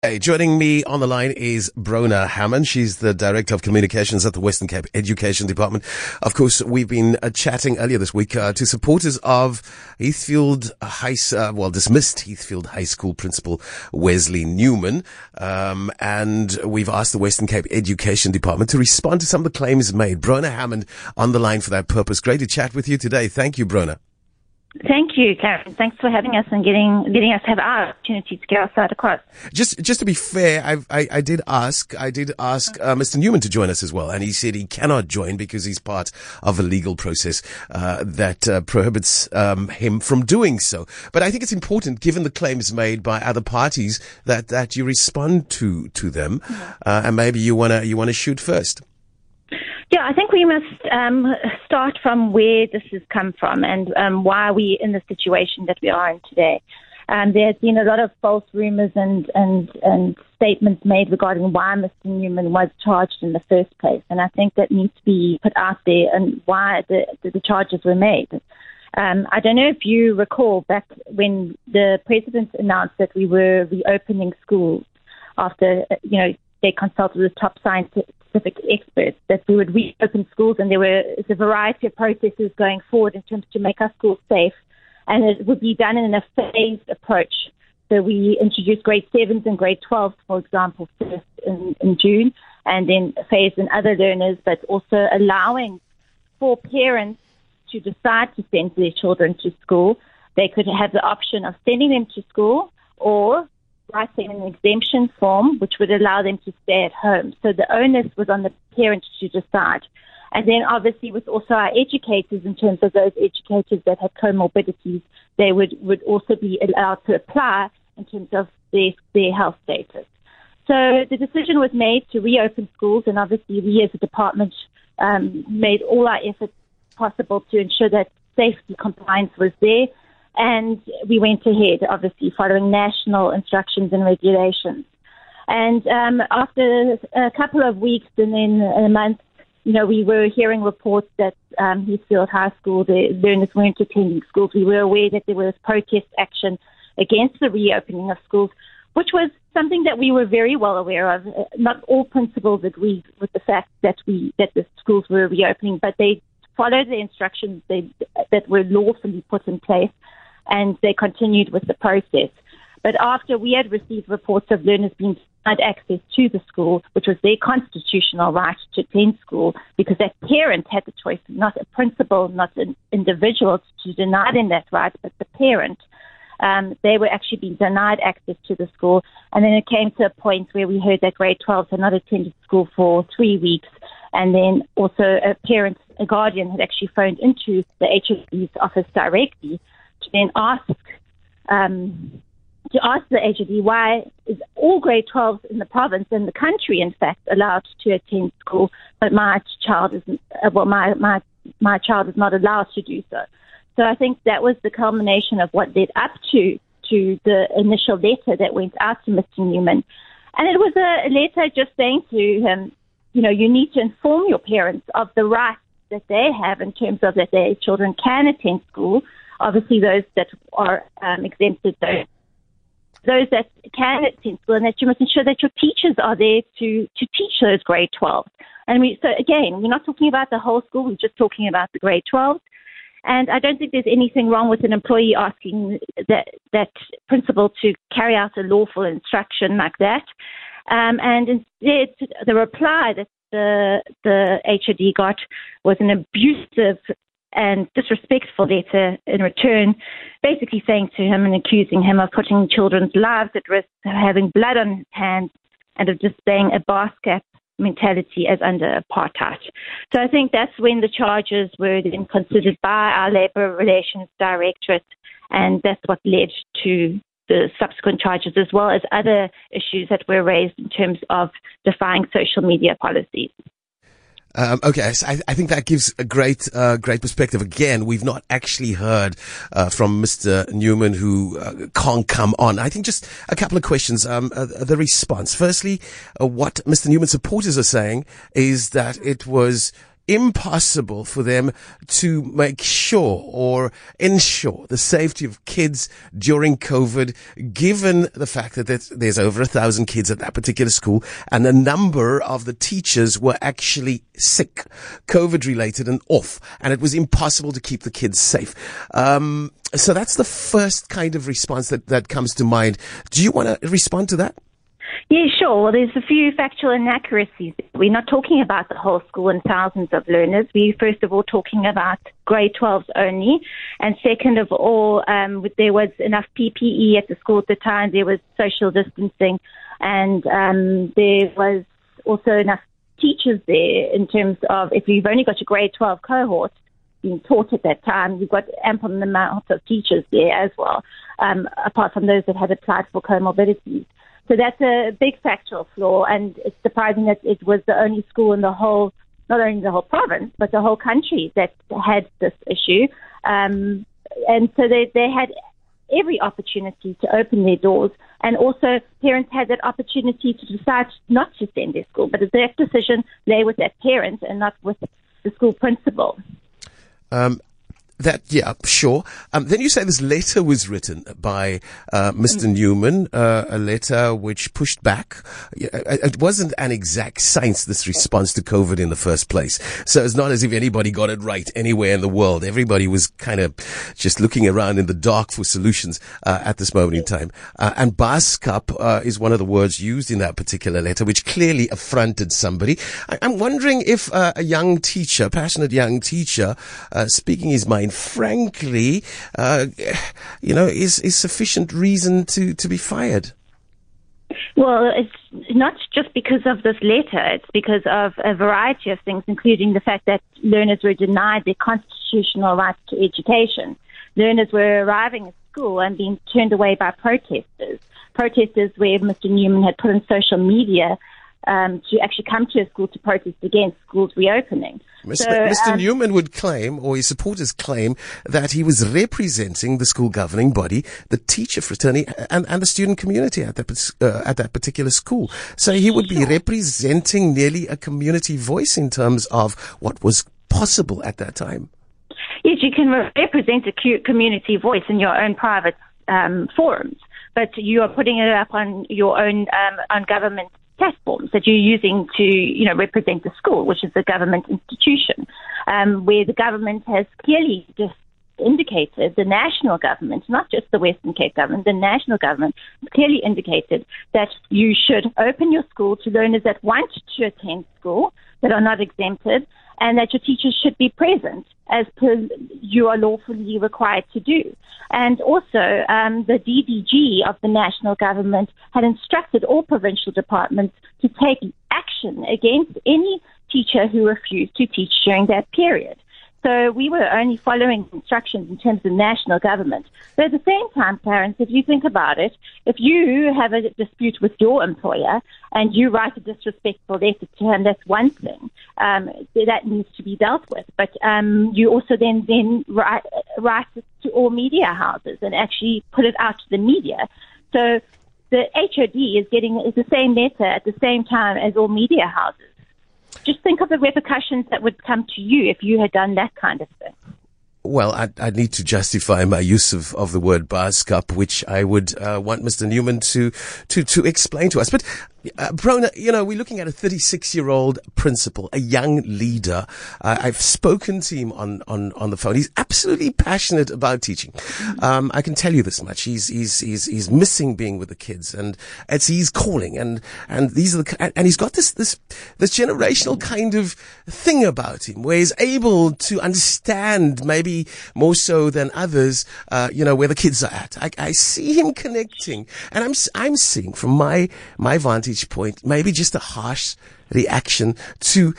Hey, joining me on the line is Brona Hammond. She's the Director of Communications at the Western Cape Education Department. Of course, we've been chatting earlier this week to supporters of dismissed Heathfield High School Principal Wesley Newman. And we've asked the Western Cape Education Department to respond to some of the claims made. Brona Hammond on the line for that purpose. Great to chat with you today. Thank you, Brona. Thank you, Karen. Thanks for having us and getting us to have our opportunity to get our side across. Just to be fair, I did ask Mr. Newman to join us as well, and he said he cannot join because he's part of a legal process that prohibits him from doing so. But I think it's important, given the claims made by other parties, that you respond to them, and maybe you wanna shoot first. Yeah, I think we must start from where this has come from and why we're in the situation that we are in today. There's been a lot of false rumors and statements made regarding why Mr. Newman was charged in the first place, and I think that needs to be put out there and why the charges were made. I don't know if you recall back when the president announced that we were reopening schools after they consulted with top scientific experts, that we would reopen schools, and there was a variety of processes going forward in terms to make our schools safe, and it would be done in a phased approach. So we introduced grade 7s and grade 12s, for example, first in June, and then phased in other learners, but also allowing for parents to decide to send their children to school. They could have the option of sending them to school or writing an exemption form, which would allow them to stay at home. So the onus was on the parents to decide. And then obviously with also our educators, in terms of those educators that had comorbidities, they would also be allowed to apply in terms of their health status. So the decision was made to reopen schools, and obviously we as a department made all our efforts possible to ensure that safety compliance was there. And we went ahead, obviously, following national instructions and regulations. And after a couple of weeks and then a month, we were hearing reports that Heathfield High School, the learners weren't attending schools. We were aware that there was protest action against the reopening of schools, which was something that we were very well aware of. Not all principals agreed with the fact that the schools were reopening, but they followed the instructions that were lawfully put in place, and they continued with the process. But after we had received reports of learners being denied access to the school, which was their constitutional right to attend school, because that parent had the choice, not a principal, not an individual, to deny them that right, but the parent, they were actually being denied access to the school. And then it came to a point where we heard that grade 12s had not attended school for 3 weeks. And then also a guardian had actually phoned into the HOD's office directly to then ask the HOD why is all grade 12s in the province and the country, in fact, allowed to attend school, but my child is my child is not allowed to do so. So I think that was the culmination of what led up to the initial letter that went out to Mr. Newman, and it was a letter just saying to him, you need to inform your parents of the rights that they have in terms of that their children can attend school. Obviously, those that are exempted, those that can attend school, and that you must ensure that your teachers are there to teach those grade 12s. And so again, we're not talking about the whole school, we're just talking about the grade 12s. And I don't think there's anything wrong with an employee asking that principal to carry out a lawful instruction like that. And instead, the reply that the HOD got was an abusive and disrespectful letter in return, basically saying to him and accusing him of putting children's lives at risk, of having blood on his hands, and of displaying a basket mentality as under apartheid. So I think that's when the charges were then considered by our Labour Relations Directorate, and that's what led to the subsequent charges, as well as other issues that were raised in terms of defying social media policies. Okay, so I think that gives a great perspective. Again, we've not actually heard from Mr. Newman, who can't come on. I think just a couple of questions. The response. Firstly, what Mr. Newman's supporters are saying is that it was impossible for them to make sure or ensure the safety of kids during COVID, given the fact that there's over 1,000 kids at that particular school and a number of the teachers were actually sick, COVID related and off, and it was impossible to keep the kids safe. So that's the first kind of response that comes to mind. Do you want to respond to that? Yeah, sure. Well, there's a few factual inaccuracies. We're not talking about the whole school and thousands of learners. We're first of all talking about grade 12s only. And second of all, there was enough PPE at the school at the time. There was social distancing. And there was also enough teachers there in terms of if you've only got your grade 12 cohort being taught at that time, you've got ample amount of teachers there as well, apart from those that had applied for comorbidities. So that's a big factual flaw, and it's surprising that it was the only school in the whole, not only the whole province, but the whole country that had this issue. And so they had every opportunity to open their doors, and also parents had that opportunity to decide not to send their school, but that decision lay with that parent and not with the school principal. Yeah, sure. Then you say this letter was written by Mr. Newman, a letter which pushed back. It wasn't an exact science, this response to COVID in the first place. So it's not as if anybody got it right anywhere in the world. Everybody was kind of just looking around in the dark for solutions at this moment in time. And Baaskap is one of the words used in that particular letter, which clearly affronted somebody. I'm wondering if a young teacher, passionate young teacher, speaking his mind, frankly, is sufficient reason to be fired. Well, it's not just because of this letter. It's because of a variety of things, including the fact that learners were denied their constitutional right to education. Learners were arriving at school and being turned away by protesters. Protesters where Mr. Newman had put on social media to actually come to a school to protest against schools reopening. Mr. Newman would claim, or his supporters claim, that he was representing the school governing body, the teacher fraternity, and the student community at that particular school. So he would be representing nearly a community voice in terms of what was possible at that time. Yes, you can represent a community voice in your own private forums, but you are putting it up on your own on government platforms that you're using to, represent the school, which is a government institution, where the government has clearly just indicated, the national government, not just the Western Cape government, the national government clearly indicated that you should open your school to learners that want to attend school, that are not exempted, and that your teachers should be present as per you are lawfully required to do. And also, the DDG of the national government had instructed all provincial departments to take action against any teacher who refused to teach during that period. So we were only following instructions in terms of national government. But at the same time, Clarence, if you think about it, if you have a dispute with your employer and you write a disrespectful letter to him, that's one thing. That needs to be dealt with. But you also then write it to all media houses and actually put it out to the media. So the HOD is getting the same letter at the same time as all media houses. Just think of the repercussions that would come to you if you had done that kind of thing. Well, I need to justify my use of the word Baaskap, which I would want Mr. Newman to explain to us. But Brona, we're looking at a 36-year-old principal, a young leader. I've spoken to him on the phone. He's absolutely passionate about teaching. I can tell you this much. He's missing being with the kids, and it's his calling. And these are and he's got this generational kind of thing about him, where he's able to understand maybe more so than others, where the kids are at. I see him connecting, and I'm seeing from my vantage point, maybe just a harsh reaction to,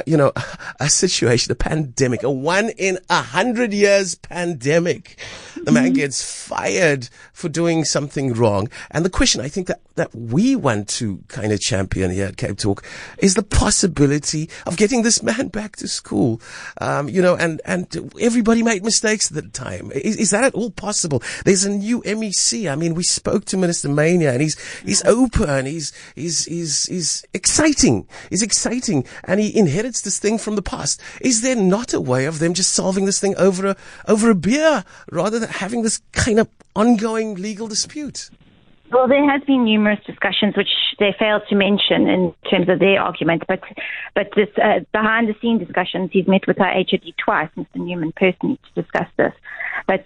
a situation, a pandemic, a 1 in 100 years pandemic. The man gets fired for doing something wrong. And the question I think that we want to kind of champion here at Cape Talk is the possibility of getting this man back to school. And everybody made mistakes at the time. Is that at all possible? There's a new MEC. I mean, we spoke to Minister Mania, and he's open, he's exciting. is exciting, and he inherits this thing from the past. Is there not a way of them just solving this thing over a beer, rather than having this kind of ongoing legal dispute? Well, there has been numerous discussions which they failed to mention in terms of their argument, but this behind-the-scene discussions, he's met with our HOD twice, Mr. Newman personally, to discuss this. But,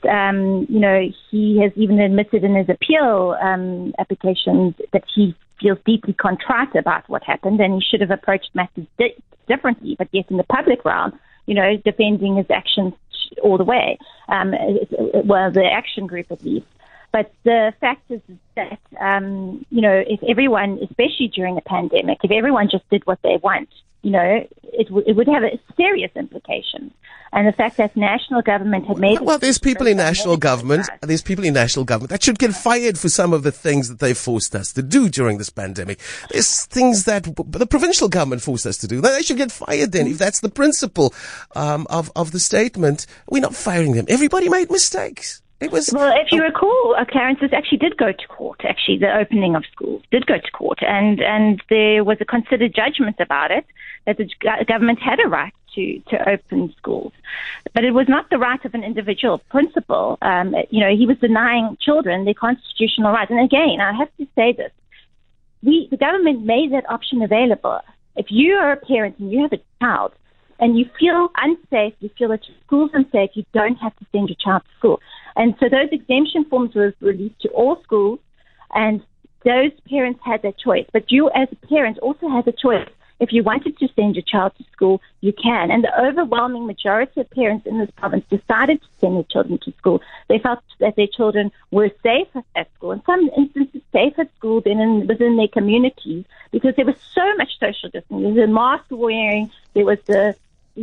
he has even admitted in his appeal applications that he feels deeply contrite about what happened, and he should have approached matters differently, but yet in the public realm, defending his actions all the way, the action group at least. But the fact is that, if everyone, especially during a pandemic, if everyone just did what they want, it would have a serious implication. And the fact that national government had made... Well, there's people in national government that should get fired for some of the things that they forced us to do during this pandemic. There's things that the provincial government forced us to do. They should get fired then, if that's the principle of the statement. We're not firing them. Everybody made mistakes. Well, if you recall, Clarence, this actually did go to court. Actually, the opening of schools did go to court, and there was a considered judgment about it, that the government had a right to open schools. But it was not the right of an individual principal. He was denying children their constitutional rights. And again, I have to say this, the government made that option available. If you are a parent and you have a child, and you feel unsafe, you feel that your school's unsafe, you don't have to send your child to school. And so those exemption forms were released to all schools, and those parents had that choice. But you as a parent also had a choice. If you wanted to send your child to school, you can. And the overwhelming majority of parents in this province decided to send their children to school. They felt that their children were safe at school, in some instances safe at school than within their communities, because there was so much social distancing. There was the mask wearing, there was the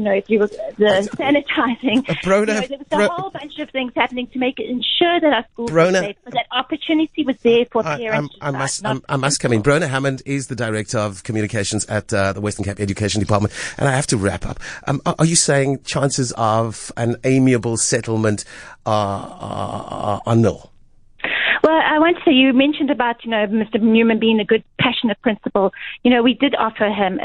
sanitizing. There was a whole bunch of things happening to ensure that our schools were safe, so that opportunity was there for parents. I must come in. Brona Hammond is the Director of Communications at the Western Cape Education Department, and I have to wrap up. Are you saying chances of an amiable settlement are nil? Well, I want to say, you mentioned about, Mr. Newman being a good, passionate principal. We did offer him,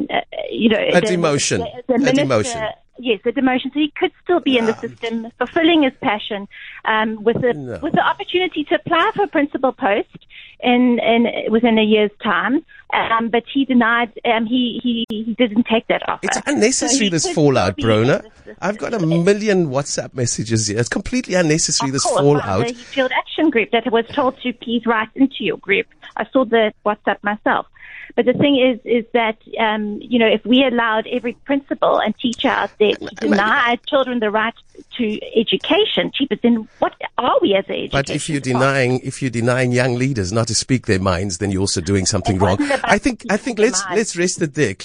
a demotion. Yes, a demotion. So he could still be in the system, fulfilling his passion, with the opportunity to apply for a principal post within a year's time. But he denied. He didn't take that offer. It's unnecessary, this fallout, Brona. I've got 1 million WhatsApp messages here. It's completely unnecessary, this fallout. The Heathfield Action Group that was told to please write into your group. I saw the WhatsApp myself. But the thing is that, if we allowed every principal and teacher out there to deny children the right to education, then what are we as an education? But if you're denying young leaders not to speak their minds, then you're also doing something wrong. I think let's rest it there.